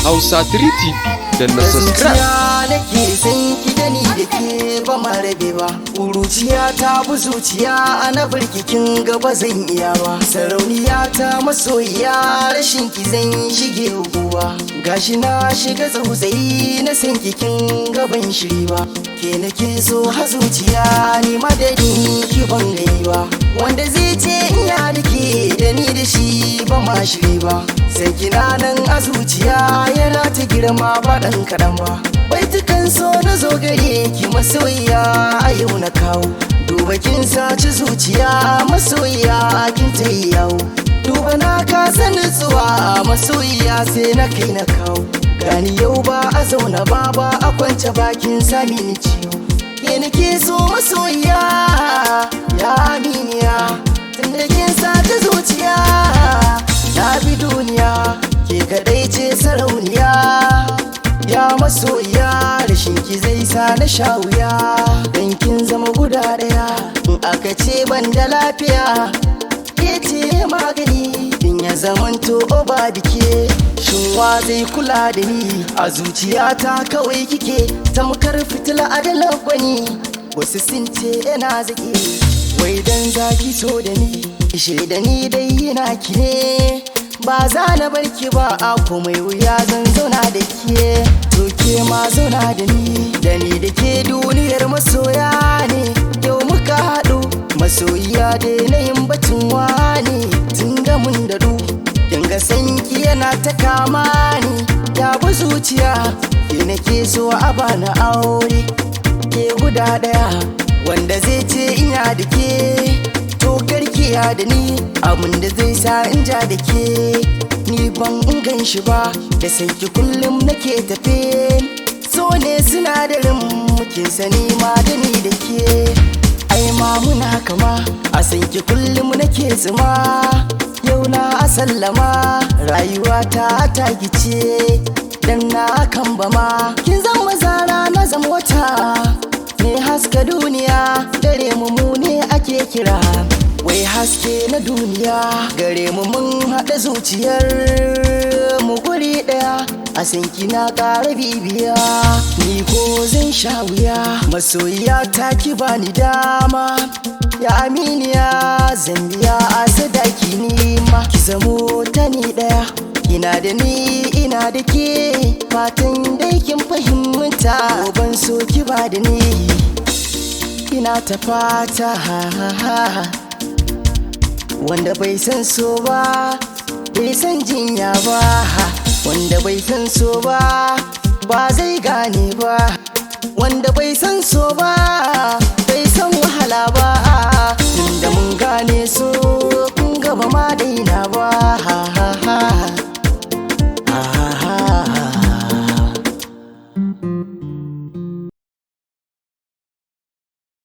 Hausa 3 TV da na subscribe. Nake san ki da ni da ke ba ma rabe ba. Kuruciya ta bu zuciya ana birkikin gaba zan iya ba. Sarauniya ta masoyiya rashin ki zan shige guguwa. Gashi na shiga tsautsayi na san kikin gaban shiri ba. Ke nake so ha zuciya ni madadin ki ban gaiwa. Wanda zai ce in ya dake da ni da shi ba ma shiri ba. Sai kina nan a zuciya yana ta girma ba dan kaɗan ba. Baitukan so na zo gare ki masoyiya a yau na kawo. Duba kin saci zuciya masoyiya kin ta yawo. Duba na kasa nutsuwa masoyiya sai na kai na kawo. Gani yau ba a zauna ba a kwance bakin sami ni ciwo. Ke nake so masoyiya ya aminiya. Tunda kin saci zuciya na bi duniya ke kadai ce sarauniya. Ya masoyiya rashin ki zai sa na sha wuya. Dan kin zama guda daya in aka ce ban da lafiya. Ke ce magani in ya zamanto ba bike. Shin wa zai kula da ni a zuciyata kawai kike. Tamkar fitila a dalar gwani wasu sun ce yana zaki. Wai dan zaki so da ni ishe da ni dai yana ki ne. Ba za na bar ki ba a komai wuya zan zauna da ke. To ke ma zauna da ni da ke duniyar masoya ne. Yau muka haɗu masoyiya dai na yin batun wani. Tun da mun daɗu dinga sanki yana ta kama ni. Ya bu zuciya ke nake so a bani aure. Ke guda ɗaya wanda zai ce ina da ke. To karkiya da ni abinda zai sa in ja da ke. Ni ban gan shi ba da sanki kullum nake tafe. So ne sinadarin muke sani ma da ni da ke. Ai ma muna kama a sanki kullum nake zuma. Yau na sallama rayuwa ta gice. Dan na kan bama kin zama zara na zama wata. Me haska duniya dare mu ne ake kira. Wai haske na duniya gare mu mun haɗa zuciyar mu guri ɗaya. A sanki na ƙara bibiya ni ko zan sha wuya. Masoyiya ta ki bani dama ya aminiya. Zambiya a sadaki ni ma ki zamo ta ni ɗaya. Ina da ni ina da ke fatan dai kin fahimta. Ban so ki ba da ni ina ta fata wanda bai san so ba bai san jinya ba. Wanda bai san so ba ba zai gane ba. Wanda bai san so ba bai san wahala ba. Tunda mun gane so kun gaba ma daina ba.